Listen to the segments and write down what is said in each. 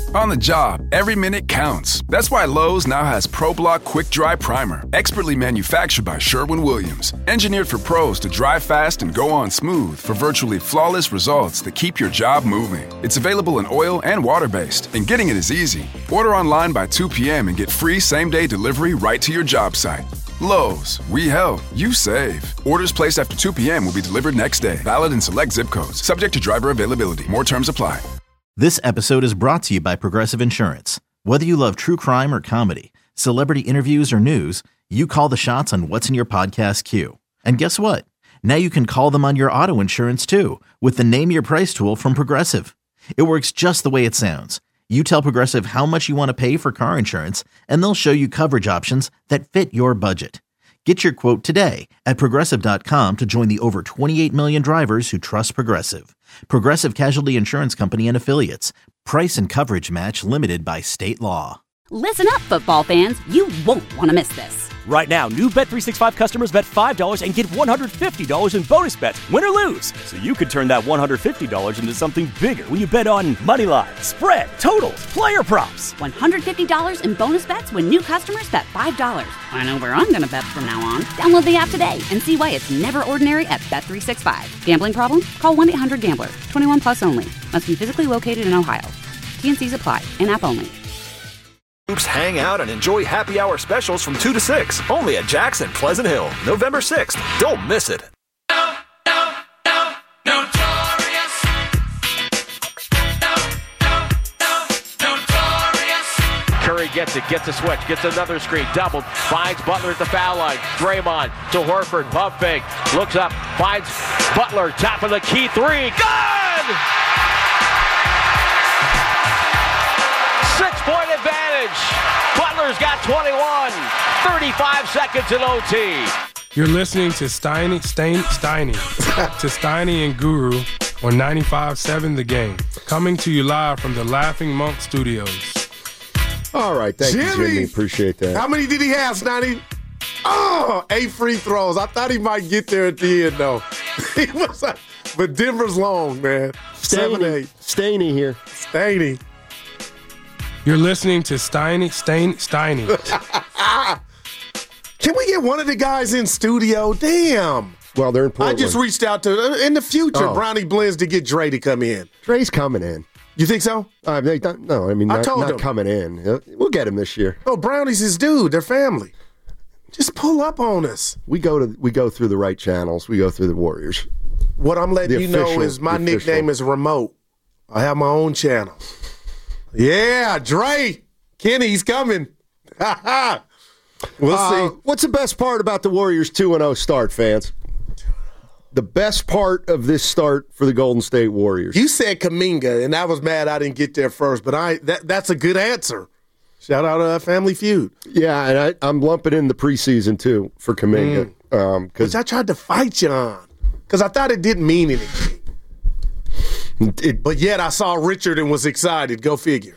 On the job, every minute counts. That's why Lowe's now has ProBlock Quick Dry Primer, expertly manufactured by Sherwin-Williams. Engineered for pros to dry fast and go on smooth for virtually flawless results that keep your job moving. It's available in oil and water-based, and getting it is easy. Order online by 2 p.m. and get free same-day delivery right to your job site. Lowe's, we help, you save. Orders placed after 2 p.m. will be delivered next day. Valid in select zip codes. Subject to driver availability. More terms apply. This episode is brought to you by Progressive Insurance. Whether you love true crime or comedy, celebrity interviews or news, you call the shots on what's in your podcast queue. And guess what? Now you can call them on your auto insurance too with the Name Your Price tool from Progressive. It works just the way it sounds. You tell Progressive how much you want to pay for car insurance, and they'll show you coverage options that fit your budget. Get your quote today at Progressive.com to join the over 28 million drivers who trust Progressive. Progressive Casualty Insurance Company and Affiliates. Price and coverage match limited by state law. Listen up, football fans. You won't want to miss this. Right now, new Bet365 customers bet $5 and get $150 in bonus bets, win or lose. So you could turn that $150 into something bigger when you bet on moneyline, spread, totals, player props. $150 in bonus bets when new customers bet $5. I know where I'm going to bet from now on. Download the app today and see why it's never ordinary at Bet365. Gambling problem? Call 1-800-GAMBLER. 21 plus only. Must be physically located in Ohio. T&Cs apply. In-app only. Groups hang out and enjoy happy hour specials from 2 to 6, only at Jackson Pleasant Hill, November 6th. Don't miss it. Curry gets it, gets a switch, gets another screen, doubled, finds Butler at the foul line. Draymond to Horford, pump fake, looks up, finds Butler, top of the key three, good! 6-point advantage. Butler's got 21. 35 seconds in OT. You're listening to Steiny and Guru on 95.7 The Game. Coming to you live from the Laughing Monk Studios. All right, thank you, Jimmy. Appreciate that. How many did he have, Steiny? Oh, 8 free throws. I thought he might get there at the end, though. He was, but Denver's long, man. 7-8. Steiny here. Steiny. You're listening to Steiny. Can we get one of the guys in studio? Damn. Well, they're in Portland. I just reached out to, in the future, Brownie Blends to get Dre to come in. Dre's coming in. You think so? I mean, I told not him. coming in. We'll get him this year. Oh, Brownie's his dude. They're family. Just pull up on us. We go through the right channels. We go through the Warriors. What I'm letting you know is my nickname is Remote. I have my own channel. Yeah, Dre. Kenny's coming. We'll see. What's the best part about the Warriors 2-0 start, fans? The best part of this start for the Golden State Warriors. You said Kuminga, and I was mad I didn't get there first, but that's a good answer. Shout out to Family Feud. Yeah, and I'm lumping in the preseason, too, for Kuminga. Which I tried to fight you on, because I thought it didn't mean anything. But yet I saw Richard and was excited. Go figure.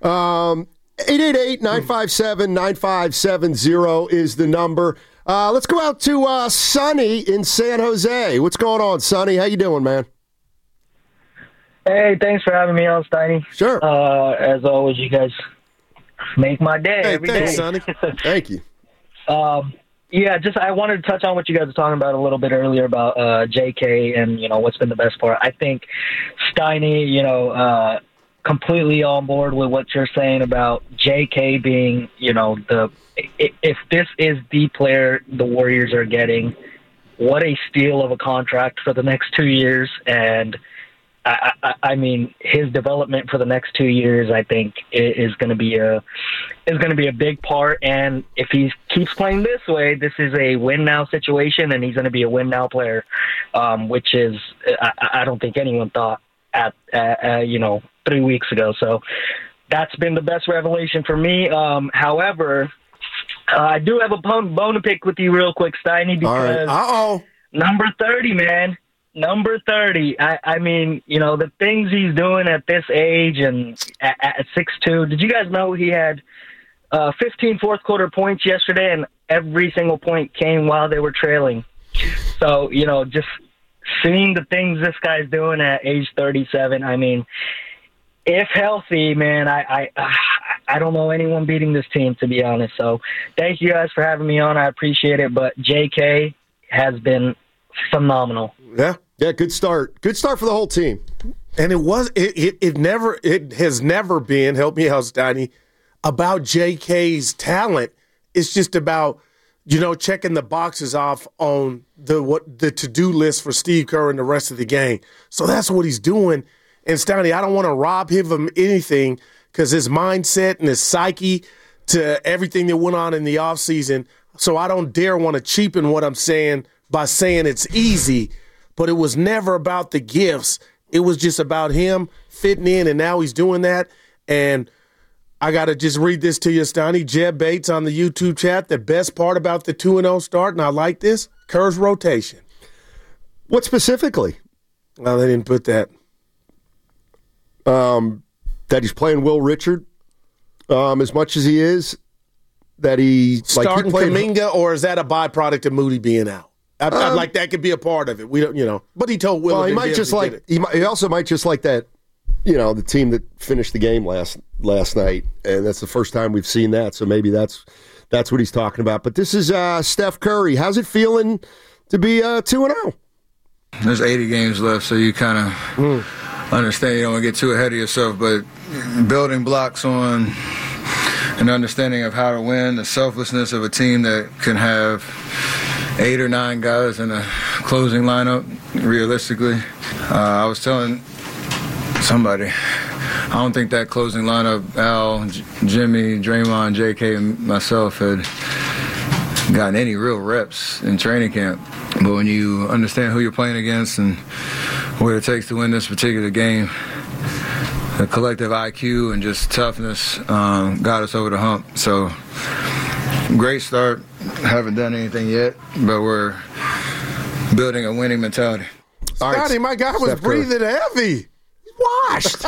888-957-9570 is the number. Let's go out to Sonny in San Jose. What's going on, Sonny? How you doing, man? Hey, thanks for having me on, Steiny. Sure. As always, you guys make my day every day. Thanks, Sonny. Thank you. Yeah, I wanted to touch on what you guys were talking about a little bit earlier about JK and, what's been the best part. I think Steiny, completely on board with what you're saying about JK being, if this is the player the Warriors are getting, what a steal of a contract for the next 2 years. And I mean, his development for the next 2 years, I think, is going to be a big part. And if he keeps playing this way, this is a win now situation, and he's going to be a win now player, which is I don't think anyone thought at 3 weeks ago. So that's been the best revelation for me. However, I do have a bone to pick with you real quick, Steiny, because number 30, man. Number 30. I mean, the things he's doing at this age and at 6'2". Did you guys know he had 15 fourth-quarter points yesterday, and every single point came while they were trailing? So, just seeing the things this guy's doing at age 37, I mean, If healthy, man, I don't know anyone beating this team, to be honest. So thank you guys for having me on. I appreciate it. But JK has been phenomenal. Yeah, good start. Good start for the whole team. And it has never been, help me out, Steiny, about JK's talent. It's just about, checking the boxes off on the to-do list for Steve Kerr and the rest of the gang. So that's what he's doing. And Steiny, I don't want to rob him of anything because his mindset and his psyche to everything that went on in the offseason. So I don't dare want to cheapen what I'm saying by saying it's easy. But it was never about the gifts. It was just about him fitting in, and now he's doing that. And I got to just read this to you, Steiny. Jeb Bates on the YouTube chat. The best part about the 2-0 start, and I like this, Kerr's rotation. What specifically? Well, they didn't put that. That he's playing Will Richard as much as he is. That he starting Kuminga, or is that a byproduct of Moody being out? I'd like that could be a part of it. We don't, but he told Will. Well, he might just like he also might just like that. The team that finished the game last night, and that's the first time we've seen that. So maybe that's what he's talking about. But this is Steph Curry. How's it feeling to be 2-0? There's 80 games left, so you kind of understand you don't want to get too ahead of yourself. But building blocks on an understanding of how to win, the selflessness of a team that can have 8 or 9 guys in a closing lineup, realistically. I was telling somebody, I don't think that closing lineup, Al, Jimmy, Draymond, JK, and myself had gotten any real reps in training camp. But when you understand who you're playing against and what it takes to win this particular game, the collective IQ and just toughness got us over the hump. So, great start. Haven't done anything yet, but we're building a winning mentality. Scotty, my guy was breathing heavy. Washed.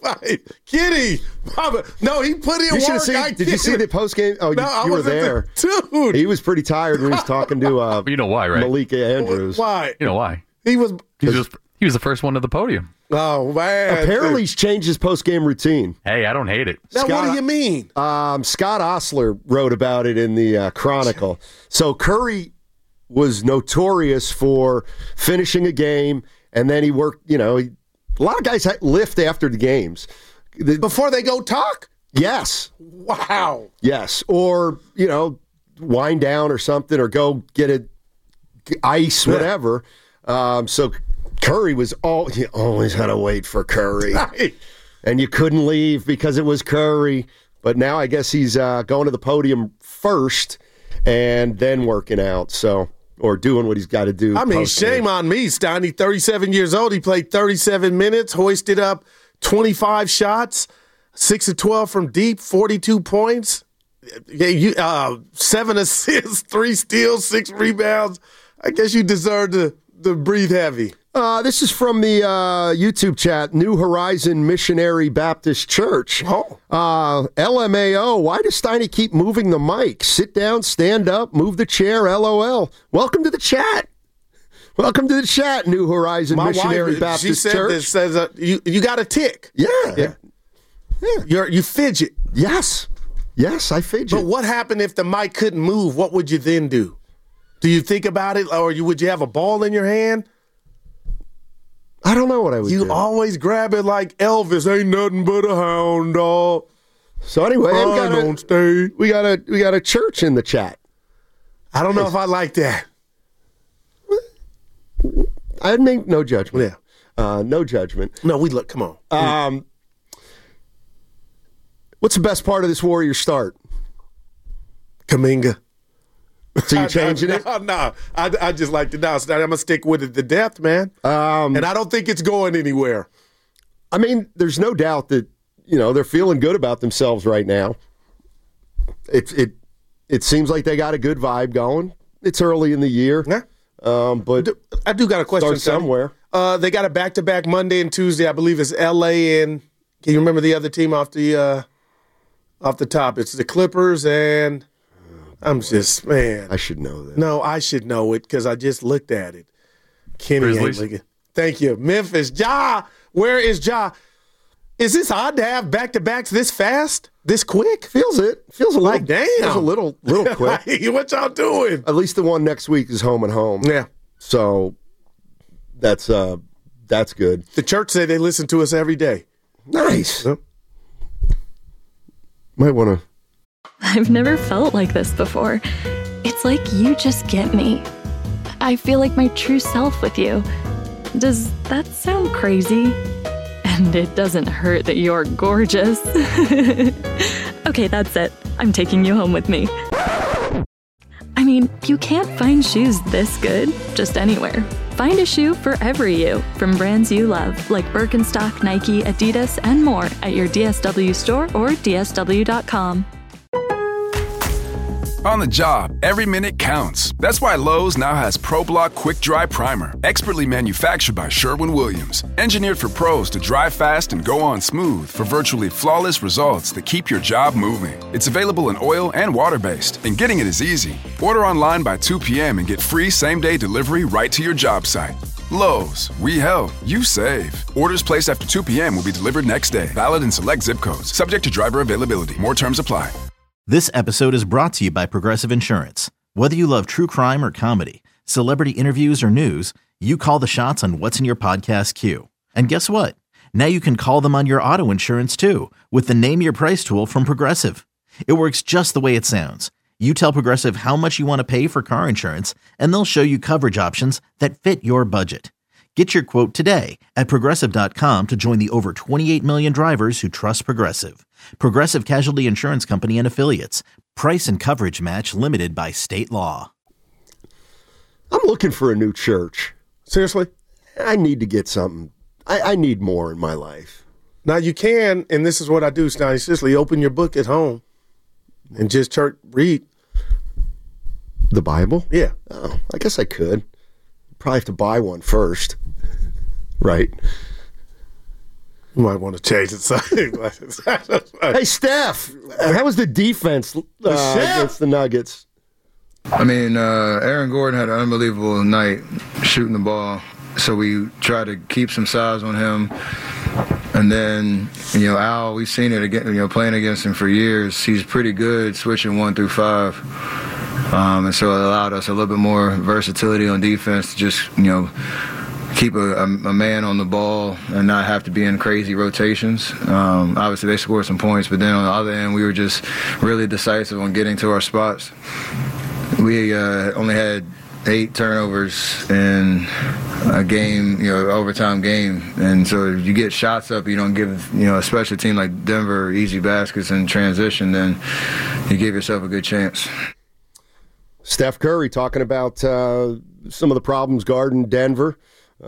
Kitty. No, he put in work. Did you see the post game? Oh, you were there. Dude. He was pretty tired when he was talking to you know why, right? Malika Andrews. Why? You know why? He was the first one to the podium. Oh, man. Apparently he's changed his post-game routine. Hey, I don't hate it. Now, what do you mean? Scott Osler wrote about it in the Chronicle. So Curry was notorious for finishing a game, and then he worked, a lot of guys lift after the games. Before they go talk? Yes. Wow. Yes. Or, wind down or something, or go get ice, whatever. So Curry you always had to wait for Curry. And you couldn't leave because it was Curry. But now I guess he's going to the podium first and then working out. So, or doing what he's got to do. I mean, shame on me, Steiny. 37 years old. He played 37 minutes, hoisted up 25 shots, 6 of 12 from deep, 42 points, 7 assists, 3 steals, 6 rebounds. I guess you deserve to breathe heavy. This is from the YouTube chat, New Horizon Missionary Baptist Church. LMAO, why does Steiny keep moving the mic? Sit down, stand up, move the chair, LOL. Welcome to the chat. Welcome to the chat, New Horizon Missionary Baptist Church. This says you got a tick. Yeah. You fidget. Yes, I fidget. But what happened if the mic couldn't move? What would you then do? Do you think about it, or would you have a ball in your hand? I don't know what I would do. You always grab it like Elvis. Ain't nothing but a hound dog. So anyway, we got a church in the chat. I don't know if I like that. I make no judgment. Yeah, no judgment. No, come on. What's the best part of this Warrior start? Kuminga. So you're changing it? No. I just like to now. I'm going to stick with it to death, man. And I don't think it's going anywhere. I mean, there's no doubt that, they're feeling good about themselves right now. It seems like they got a good vibe going. It's early in the year. Yeah. But I do got a question. Start somewhere. They got a back-to-back Monday and Tuesday. I believe it's L.A. and can you remember the other team off the top? It's the Clippers and I'm just, man. I should know that. No, I should know it because I just looked at it. Kenny ain't looking. Thank you. Memphis. Ja. Where is Ja? Is this odd to have back-to-backs this fast, this quick? Feels a little like, damn. Feels a little quick. What y'all doing? At least the one next week is home and home. Yeah. So that's good. The church say they listen to us every day. Nice. Yep. Might want to. I've never felt like this before. It's like you just get me. I feel like my true self with you. Does that sound crazy? And it doesn't hurt that you're gorgeous. Okay, that's it. I'm taking you home with me. I mean, you can't find shoes this good just anywhere. Find a shoe for every you from brands you love, like Birkenstock, Nike, Adidas, and more at your DSW store or DSW.com. On the job, every minute counts. That's why Lowe's now has ProBlock Quick Dry Primer, expertly manufactured by Sherwin-Williams. Engineered for pros to dry fast and go on smooth for virtually flawless results that keep your job moving. It's available in oil and water-based, and getting it is easy. Order online by 2 p.m. and get free same-day delivery right to your job site. Lowe's, we help, you save. Orders placed after 2 p.m. will be delivered next day. Valid in select zip codes. Subject to driver availability. More terms apply. This episode is brought to you by Progressive Insurance. Whether you love true crime or comedy, celebrity interviews or news, you call the shots on what's in your podcast queue. And guess what? Now you can call them on your auto insurance too with the Name Your Price tool from Progressive. It works just the way it sounds. You tell Progressive how much you want to pay for car insurance, and they'll show you coverage options that fit your budget. Get your quote today at Progressive.com to join the over 28 million drivers who trust Progressive. Progressive Casualty Insurance Company and Affiliates. Price and coverage match limited by state law. I'm looking for a new church. Seriously? I need to get something. I need more in my life. Now you can, and this is what I do, Stoney. Seriously, open your book at home and just read. The Bible? Yeah. Oh, I guess I could. Probably have to buy one first. Right. You might want to change it. Hey, Steph, how was the defense against the Nuggets? I mean, Aaron Gordon had an unbelievable night shooting the ball, so we tried to keep some size on him. And then, Al, we've seen it again, playing against him for years. He's pretty good switching 1 through 5. And so it allowed us a little bit more versatility on defense to just, keep a man on the ball and not have to be in crazy rotations. Obviously, they scored some points, but then on the other end, we were just really decisive on getting to our spots. We only had 8 turnovers in a game, overtime game. And so if you get shots up, you don't give, especially a team like Denver, easy baskets in transition, then you give yourself a good chance. Steph Curry talking about some of the problems guarding Denver,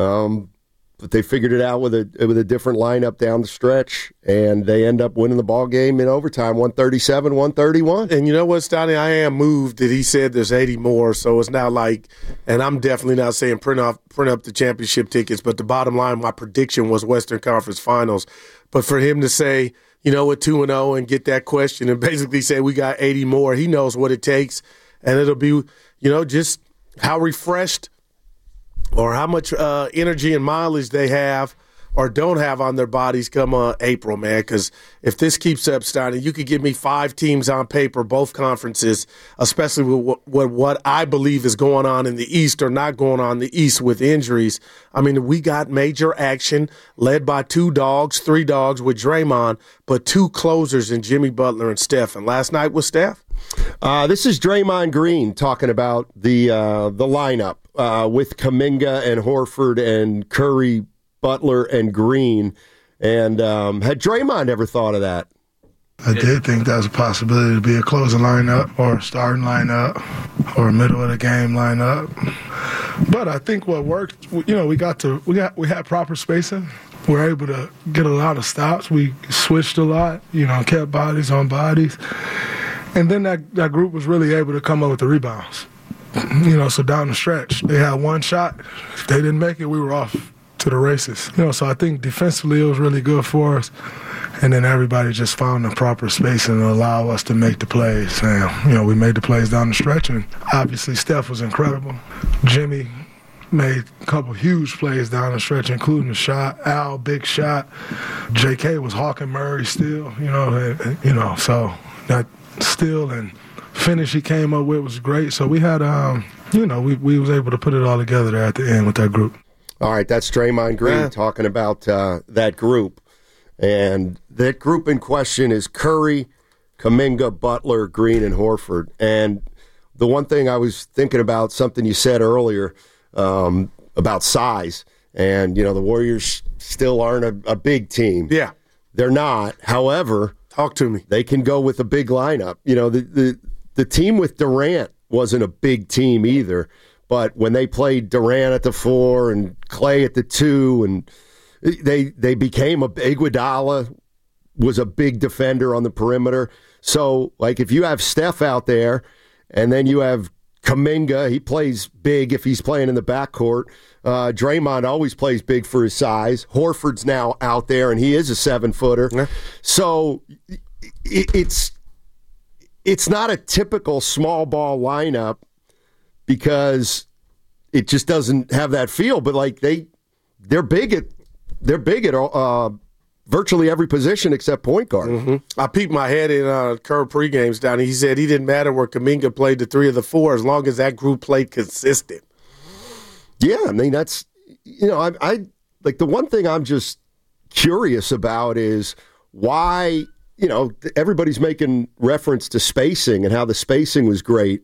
but they figured it out with a different lineup down the stretch, and they end up winning the ball game in overtime, 137-131. And you know what, Stoney? I am moved that he said there's 80 more, so it's not like, and I'm definitely not saying print up the championship tickets, but the bottom line, my prediction was Western Conference Finals. But for him to say, with 2-0 and get that question and basically say we got 80 more, he knows what it takes. And it'll be, just how refreshed or how much energy and mileage they have or don't have on their bodies come April, man. Because if this keeps up, Steiner, you could give me 5 teams on paper, both conferences, especially with what I believe is going on in the East or not going on in the East with injuries. I mean, we got major action led by 3 dogs with Draymond, but 2 closers in Jimmy Butler and Steph. And last night was Steph. This is Draymond Green talking about the lineup with Kuminga and Horford and Curry, Butler, and Green. And had Draymond ever thought of that? I did think that was a possibility to be a closing lineup or a starting lineup or a middle of the game lineup. But I think what worked, we had proper spacing. We were able to get a lot of stops. We switched a lot, kept bodies on bodies. And then that group was really able to come up with the rebounds. So down the stretch, they had one shot. If they didn't make it, we were off to the races. So I think defensively it was really good for us. And then everybody just found the proper spacing to allow us to make the plays. And, we made the plays down the stretch. And obviously Steph was incredible. Jimmy made a couple huge plays down the stretch, including the shot. Al, big shot. J.K. was hawking Murray still, so that steal and finish he came up with was great. So we had, we was able to put it all together there at the end with that group. All right, that's Draymond Green talking about that group. And that group in question is Curry, Kuminga, Butler, Green, and Horford. And the one thing I was thinking about, something you said earlier about size, and, the Warriors still aren't a big team. Yeah. They're not. However, talk to me. They can go with a big lineup. The team with Durant wasn't a big team either, but when they played Durant at the 4 and Clay at the 2, and they became Iguodala was a big defender on the perimeter. So, if you have Steph out there, and then you have Kuminga, he plays big if he's playing in the backcourt. Draymond always plays big for his size. Horford's now out there, and he is a 7-footer. Yeah. So it's not a typical small ball lineup because it just doesn't have that feel. But they're big at virtually every position except point guard. Mm-hmm. I peeped my head in Kerr pregames down. He said he didn't matter where Kuminga played the 3 or the 4 as long as that group played consistent. Yeah, I mean that's I the one thing I'm just curious about is why everybody's making reference to spacing and how the spacing was great.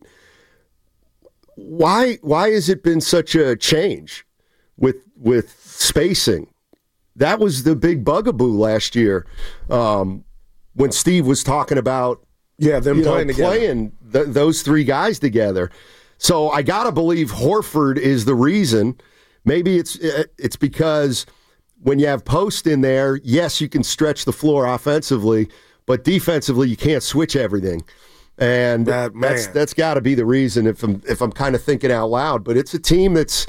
Why has it been such a change with spacing? That was the big bugaboo last year when Steve was talking about them playing those 3 guys together. So I got to believe Horford is the reason. Maybe it's because when you have Post in there, yes, you can stretch the floor offensively, but defensively you can't switch everything. And that's got to be the reason if I'm kind of thinking out loud. But it's a team that's,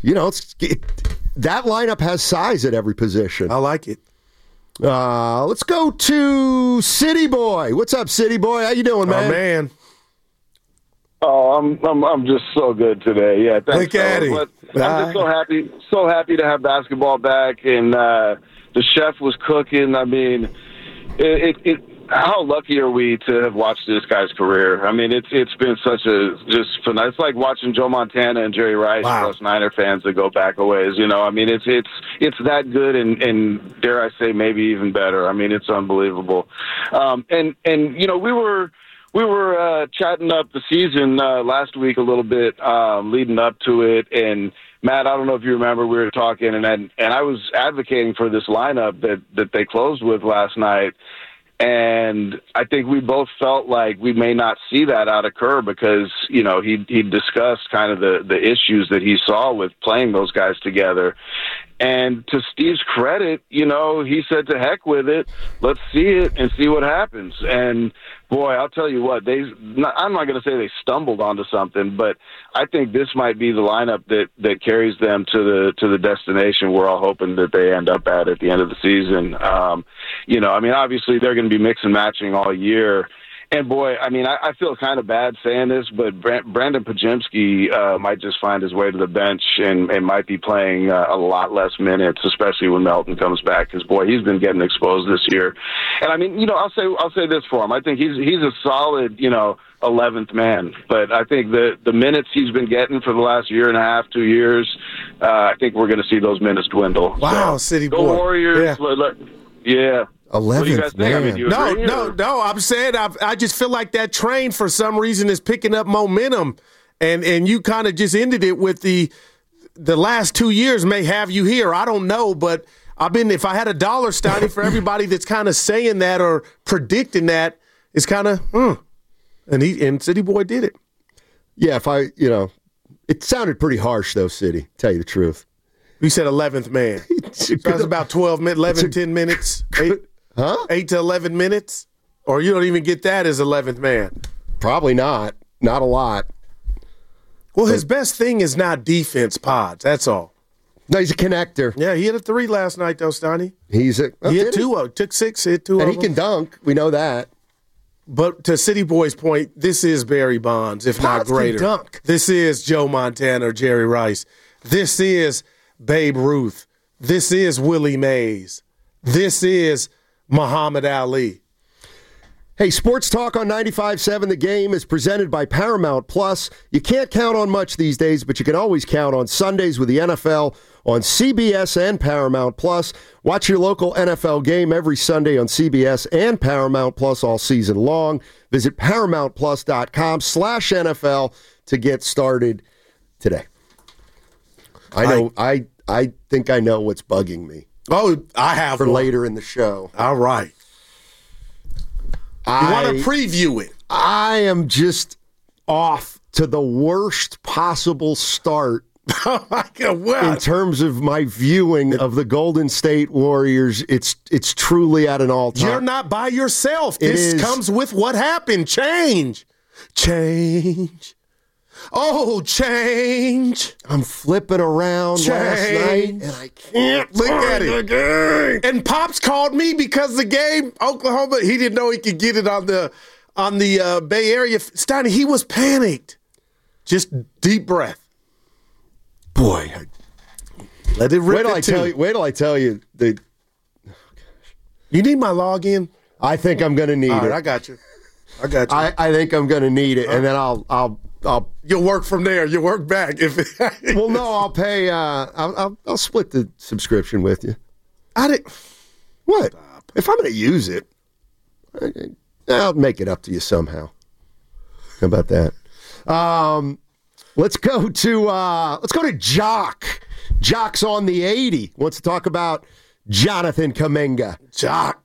that lineup has size at every position. I like it. Let's go to City Boy. What's up, City Boy? How you doing, man? Oh, man. Oh, I'm just so good today. Yeah, thanks. I'm just so happy to have basketball back, and the chef was cooking. I mean, how lucky are we to have watched this guy's career? I mean, it's been such just fun. It's like watching Joe Montana and Jerry Rice, plus Niner fans that go back a ways. I mean, it's that good, and dare I say, maybe even better. I mean, it's unbelievable. We were chatting up the season last week a little bit, leading up to it, and Matt, I don't know if you remember, we were talking, and I was advocating for this lineup that they closed with last night. And I think we both felt like we may not see that out of Kerr because, he discussed kind of the issues that he saw with playing those guys together. And to Steve's credit, he said to heck with it. Let's see it and see what happens. And boy, I'll tell you what, I'm not going to say they stumbled onto something, but I think this might be the lineup that carries them to the destination we're all hoping that they end up at the end of the season. I mean, obviously they're going to be mix and matching all year. And boy, I mean, I feel kind of bad saying this, but Brandon Podziemski might just find his way to the bench and might be playing a lot less minutes, especially when Melton comes back. Because boy, he's been getting exposed this year. And I mean, I'll say this for him. I think he's a solid, 11th man. But I think the minutes he's been getting for the last year and a half, 2 years, I think we're going to see those minutes dwindle. Wow, so, City Boy, Warriors. Yeah. 11th man. I mean, no. I'm saying I just feel like that train for some reason is picking up momentum, and you kind of just ended it with the last 2 years may have you here. I don't know, but if I had $1, Steiny, for everybody that's kind of saying that or predicting that, it's kind of and City Boy did it. Yeah, it sounded pretty harsh though, City. Tell you the truth. You said 11th man. That's about 12 minutes, 11, 10 minutes. 8 to 11 minutes? Or you don't even get that as 11th man? Probably not. Not a lot. Well, his best thing is not defense, Pods. That's all. No, he's a connector. Yeah, he hit a 3 last night, though, Steiny. He hit 2. Took 6, hit 2 and he can dunk. We know that. But to City Boy's point, this is Barry Bonds, if not greater. Can dunk. This is Joe Montana or Jerry Rice. This is Babe Ruth. This is Willie Mays. This is Muhammad Ali. Hey, Sports Talk on 95.7 The Game is presented by Paramount Plus. You can't count on much these days, but you can always count on Sundays with the NFL on CBS and Paramount Plus. Watch your local NFL game every Sunday on CBS and Paramount Plus all season long. Visit ParamountPlus.com/NFL to get started today. I think I know what's bugging me. Oh, I have for later in the show. All right. You want to preview it? I am just off to the worst possible start in terms of my viewing of the Golden State Warriors. It's truly at an all-time. You're not by yourself. This comes with what happened. Change. Oh, change. I'm flipping around last night, and I can't look at it. And Pops called me because the game, Oklahoma, he didn't know he could get it on the Bay Area. Steiny, he was panicked. Just deep breath. Boy, let it rip. Wait till I tell you. You need my login? I think I'm going to need it. I got you. I think I'm going to need it, and then I'll you'll work from there. You work back. Well, no, I'll pay. I'll split the subscription with you. What? If I'm going to use it, I'll make it up to you somehow. How about that? Let's go to Jock. Jock's on the 80. Wants to talk about Jonathan Kuminga. Jock.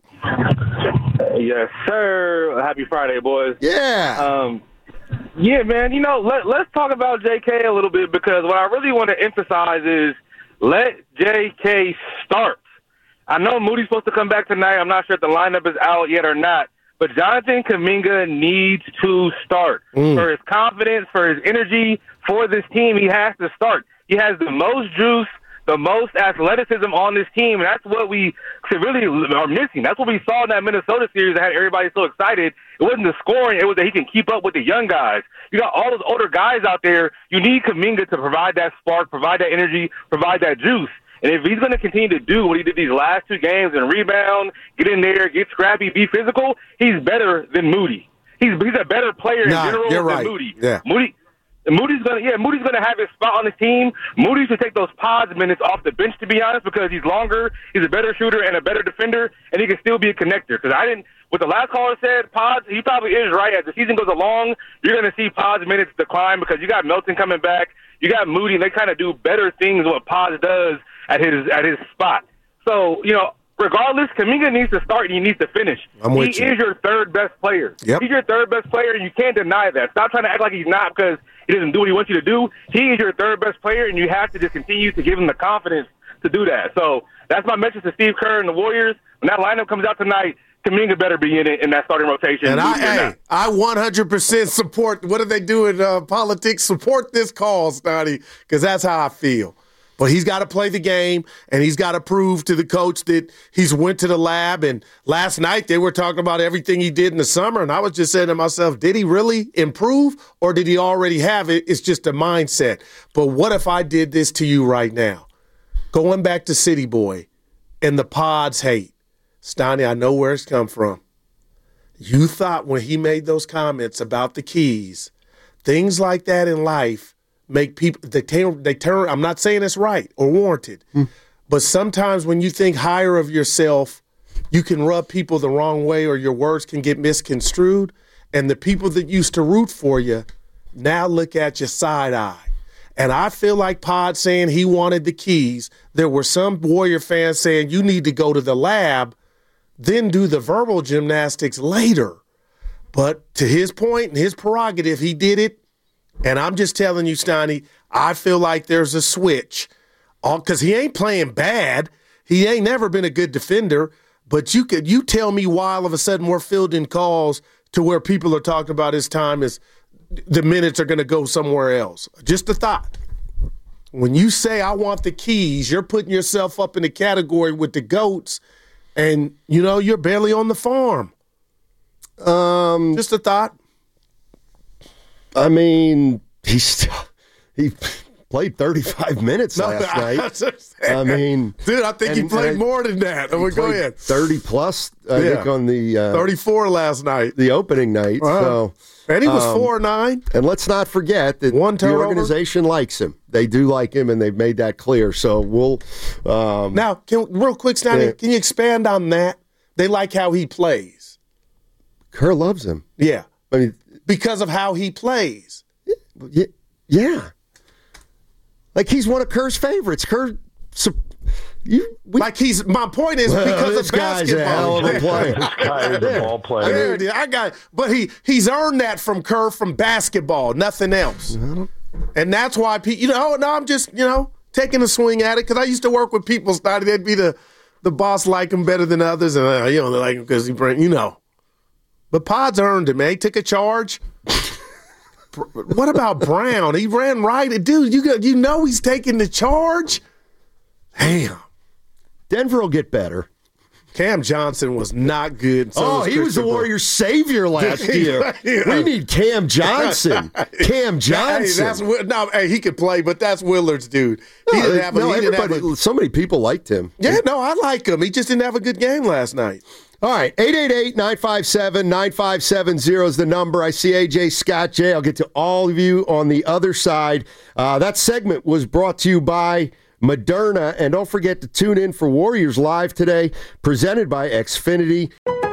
Yes, sir. Happy Friday, boys. Yeah. Yeah, man. You know, let's talk about J.K. a little bit, because what I really want to emphasize is let J.K. start. I know Moody's supposed to come back tonight. I'm not sure if the lineup is out yet or not, but Jonathan Kuminga needs to start. For his confidence, for his energy, for this team, he has to start. He has the most juice, the most athleticism on this team, and that's what we really are missing. That's what we saw in that Minnesota series that had everybody so excited. It wasn't the scoring, it was that he can keep up with the young guys. You got all those older guys out there. You need Kuminga to provide that spark, provide that energy, provide that juice. And if he's going to continue to do what he did these last two games and rebound, get in there, get scrappy, be physical, he's better than Moody. He's a better player in general than Moody. Yeah. Moody's gonna have his spot on his team. Moody should take those pods minutes off the bench, to be honest, because he's longer, he's a better shooter and a better defender, and he can still be a connector. Because what the last caller said, pods, he probably is right. As the season goes along, you're gonna see pods minutes decline because you got Melton coming back, you got Moody, and they kind of do better things than what Pods does at his spot. So, you know, regardless, Kuminga needs to start and he needs to finish. He is your third best player. Yep. He's your third best player, and you can't deny that. Stop trying to act like he's not because he doesn't do what he wants you to do. He is your third best player, and you have to just continue to give him the confidence to do that. So that's my message to Steve Kerr and the Warriors. When that lineup comes out tonight, Kuminga better be in it in that starting rotation. And I 100% support. What do they do in politics? Support this cause, Snotty, because that's how I feel. But he's got to play the game, and he's got to prove to the coach that he's went to the lab. And last night they were talking about everything he did in the summer, and I was just saying to myself, did he really improve, or did he already have it? It's just a mindset. But what if I did this to you right now? Going back to City Boy and the Pods hate. Stoney, I know where it's come from. You thought when he made those comments about the keys, things like that in life, make people they turn. I'm not saying it's right or warranted, but sometimes when you think higher of yourself, you can rub people the wrong way, or your words can get misconstrued. And the people that used to root for you now look at you side eye. And I feel like Pod saying he wanted the keys. There were some Warrior fans saying you need to go to the lab, then do the verbal gymnastics later. But to his point and his prerogative, he did it. And I'm just telling you, Steiny, I feel like there's a switch. Because he ain't playing bad. He ain't never been a good defender. But you tell me why all of a sudden we're fielding calls to where people are talking about his time as the minutes are going to go somewhere else. Just a thought. When you say I want the keys, you're putting yourself up in the category with the GOATs, and, you know, you're barely on the farm. Just a thought. I mean, he played 35 minutes last night. I mean, dude, I think he played more than that. Go ahead. 30 plus, I think, on the 34 last night, the opening night. So, and he was 4-9. And let's not forget that the organization likes him. They do like him, and they've made that clear. So we'll now, real quick, Stoney, can you expand on that? They like how he plays. Kerr loves him. Yeah, I mean, because of how he plays. Yeah. Like he's one of Kerr's favorites. Kerr, my point is because this of guy's a hell of a player. This guy is a ball player. But he's earned that from Kerr from basketball, nothing else. And that's why I'm just taking a swing at it because I used to work with people. They'd be the boss like him better than others, and they like him because he But Pod's earned it, man. He took a charge. What about Brown? He ran right. Dude, he's taking the charge? Damn. Denver will get better. Cam Johnson was not good. So he was the Warriors' savior last year. We need Cam Johnson. Cam Johnson. He could play, but that's Willard's dude. So many people liked him. Yeah, I like him. He just didn't have a good game last night. All right, 888-957-9570 is the number. I see AJ, Scott, Jay. I'll get to all of you on the other side. That segment was brought to you by Moderna. And don't forget to tune in for Warriors Live today, presented by Xfinity.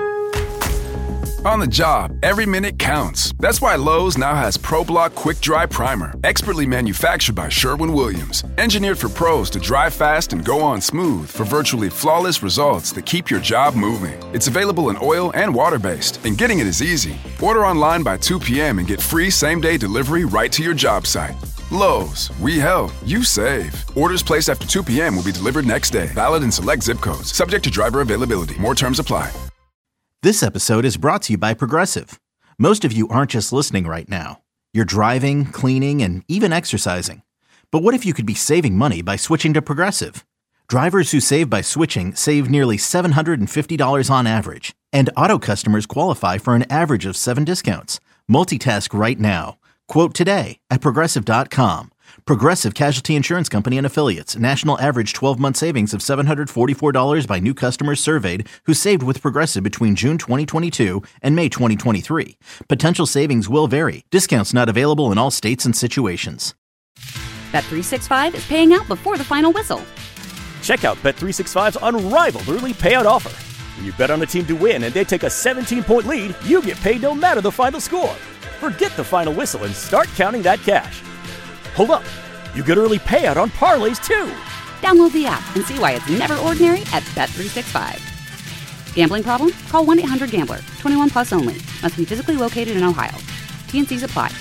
On the job, every minute counts. That's why Lowe's now has ProBlock Quick Dry Primer, expertly manufactured by Sherwin-Williams. Engineered for pros to dry fast and go on smooth for virtually flawless results that keep your job moving. It's available in oil and water-based, and getting it is easy. Order online by 2 p.m. and get free same-day delivery right to your job site. Lowe's, we help, you save. Orders placed after 2 p.m. will be delivered next day. Valid in select zip codes. Subject to driver availability. More terms apply. This episode is brought to you by Progressive. Most of you aren't just listening right now. You're driving, cleaning, and even exercising. But what if you could be saving money by switching to Progressive? Drivers who save by switching save nearly $750 on average. And auto customers qualify for an average of 7 discounts. Multitask right now. Quote today at Progressive.com. Progressive Casualty Insurance Company and Affiliates. National average 12-month savings of $744 by new customers surveyed who saved with Progressive between June 2022 and May 2023. Potential savings will vary. Discounts not available in all states and situations. Bet365 is paying out before the final whistle. Check out Bet365's unrivaled early payout offer. When you bet on a team to win and they take a 17-point lead, you get paid no matter the final score. Forget the final whistle and start counting that cash. Hold up. You get early payout on parlays, too. Download the app and see why it's never ordinary at Bet365. Gambling problem? Call 1-800-GAMBLER. 21 plus only. Must be physically located in Ohio. T&Cs apply.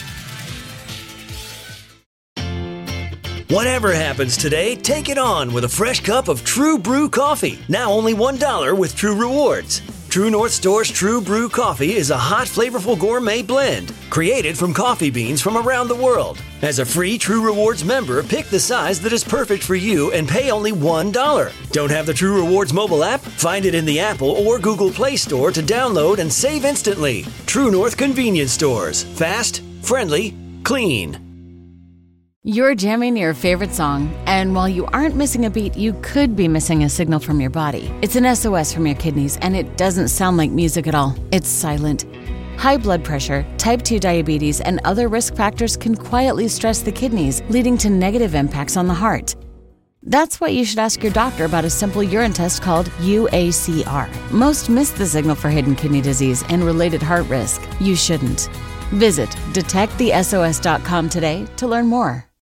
Whatever happens today, take it on with a fresh cup of True Brew coffee. Now only $1 with True Rewards. True North Store's True Brew coffee is a hot, flavorful gourmet blend created from coffee beans from around the world. As a free True Rewards member, pick the size that is perfect for you and pay only $1. Don't have the True Rewards mobile app? Find it in the Apple or Google Play Store to download and save instantly. True North Convenience Stores. Fast, friendly, clean. You're jamming your favorite song, and while you aren't missing a beat, you could be missing a signal from your body. It's an SOS from your kidneys, and it doesn't sound like music at all. It's silent. High blood pressure, type 2 diabetes, and other risk factors can quietly stress the kidneys, leading to negative impacts on the heart. That's why you should ask your doctor about a simple urine test called UACR. Most miss the signal for hidden kidney disease and related heart risk. You shouldn't. Visit detectthesos.com today to learn more.